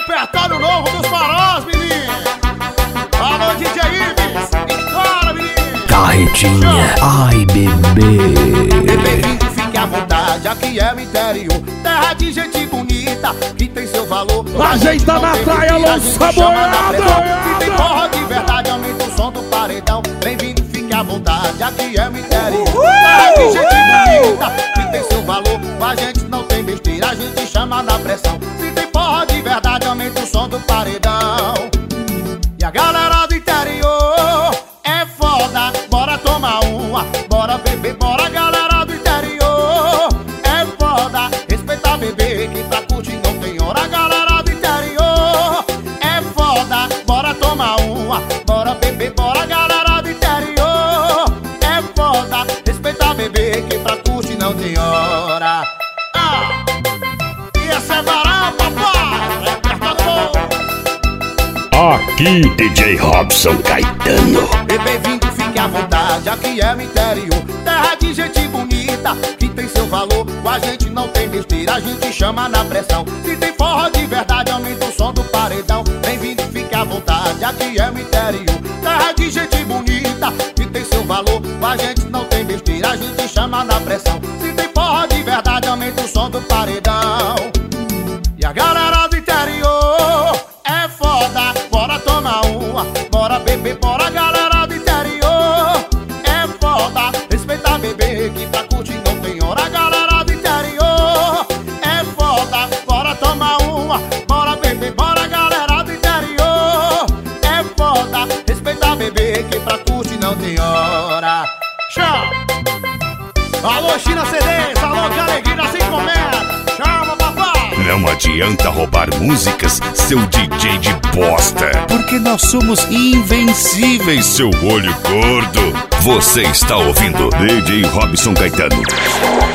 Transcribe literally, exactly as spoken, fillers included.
repertório novo dos farós, menino. Alô, D J Ives, estoura, menino. Carretinha, ai bebê. Bem-vindo, fique à vontade, aqui é o interior. Terra de gente bonita, que tem seu valor. Ajeita na praia, lança boiada. Se tem porra de verdade, aumenta o som do paredão. Bem-vindo, fique à vontade, aqui é o interior. Terra de gente bonita, que tem seu valor. A gente não tem besteira, a gente chama na pressão. Se tem porra de verdade, aumenta o som do paredão. E a galera do interior é foda, bora tomar uma, bora beber, bora galera do interior é foda, respeita bebê, que pra curtir não tem hora. Galera do interior é foda, bora tomar uma, bora beber, bora galera do interior é foda, respeita bebê, que pra curtir não tem hora. Ah, e essa é barão, papai, repertório. Aqui, D J Robson Caetano. E bem-vindo, fique à vontade, aqui é o interior. Terra de gente bonita, que tem seu valor. Com a gente não tem besteira, a gente chama na pressão. Se tem forró de verdade, aumenta o som do paredão. Bem-vindo, fique à vontade, aqui é o interior. Terra de gente bonita, que tem seu valor. Com a gente não tem besteira, a gente chama na pressão. Se tem forró de verdade, aumenta o som do paredão. E a galera do interior é foda, bora tomar uma, bora beber, bora galera do interior é foda, respeita bebê, que pra curtir não tem hora. Galera do interior é foda, bora tomar uma, bora beber, bora galera do interior é foda, respeita bebê, que pra curtir não tem hora. Tchau! Alô, China C Ds, alô, que alegria sem comer. Chama, papai! Não adianta roubar músicas, seu D J de bosta, porque nós somos invencíveis, seu olho gordo. Você está ouvindo D J Robson Caetano.